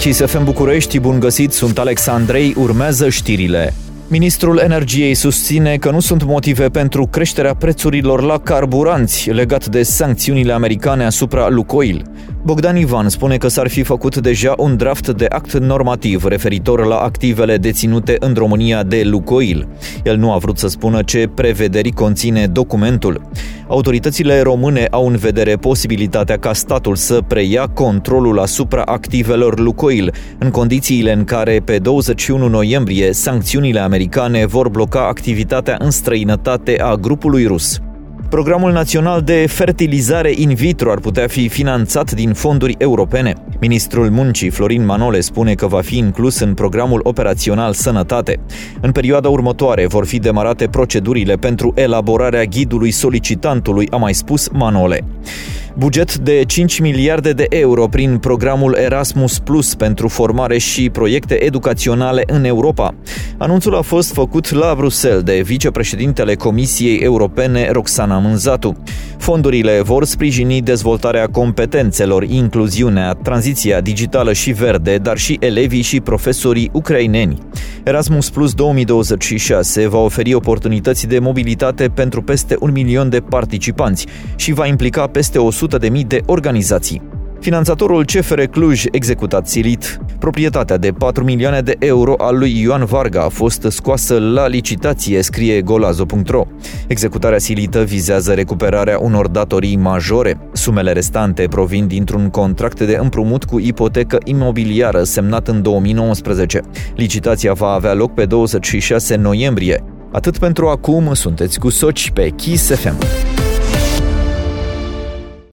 Kiss FM București, bun găsit, sunt Alex Andrei, urmează știrile. Ministrul Energiei susține că nu sunt motive pentru creșterea prețurilor la carburanți legat de sancțiunile americane asupra Lukoil. Bogdan Ivan spune că s-ar fi făcut deja un draft de act normativ referitor la activele deținute în România de Lukoil. El nu a vrut să spună ce prevederi conține documentul. Autoritățile române au în vedere posibilitatea ca statul să preia controlul asupra activelor Lukoil, în condițiile în care pe 21 noiembrie sancțiunile americane vor bloca activitatea în străinătate a grupului rus. Programul național de fertilizare in vitro ar putea fi finanțat din fonduri europene. Ministrul Muncii, Florin Manole, spune că va fi inclus în programul operațional Sănătate. În perioada următoare vor fi demarate procedurile pentru elaborarea ghidului solicitantului, a mai spus Manole. Buget de 5 miliarde de euro prin programul Erasmus Plus pentru formare și proiecte educaționale în Europa. Anunțul a fost făcut la Bruxelles de vicepreședintele Comisiei Europene Roxana Mânzatu. Fondurile vor sprijini dezvoltarea competențelor, incluziunea, tranziția digitală și verde, dar și elevii și profesorii ucraineni. Erasmus Plus 2026 va oferi oportunități de mobilitate pentru peste 1 milion de participanți și va implica peste 100.000 de organizații. Finanțatorul CFR Cluj executat silit. Proprietatea de 4 milioane de euro a lui Ioan Varga a fost scoasă la licitație, scrie golazo.ro. Executarea silită vizează recuperarea unor datorii majore. Sumele restante provin dintr-un contract de împrumut cu ipotecă imobiliară semnat în 2019. Licitația va avea loc pe 26 noiembrie. Atât pentru acum, sunteți cu Soci pe Kiss FM.